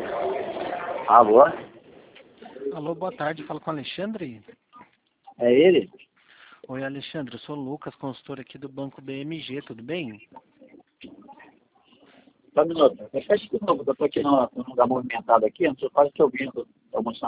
Alô? Alô, boa tarde. Fala com o Alexandre. É ele? Oi, Alexandre. Eu sou o Lucas, consultor aqui do Banco BMG. Tudo bem? Só um minuto. Repete de novo, que eu estou aqui num lugar movimentado aqui, eu não estou quase te ouvindo. Estou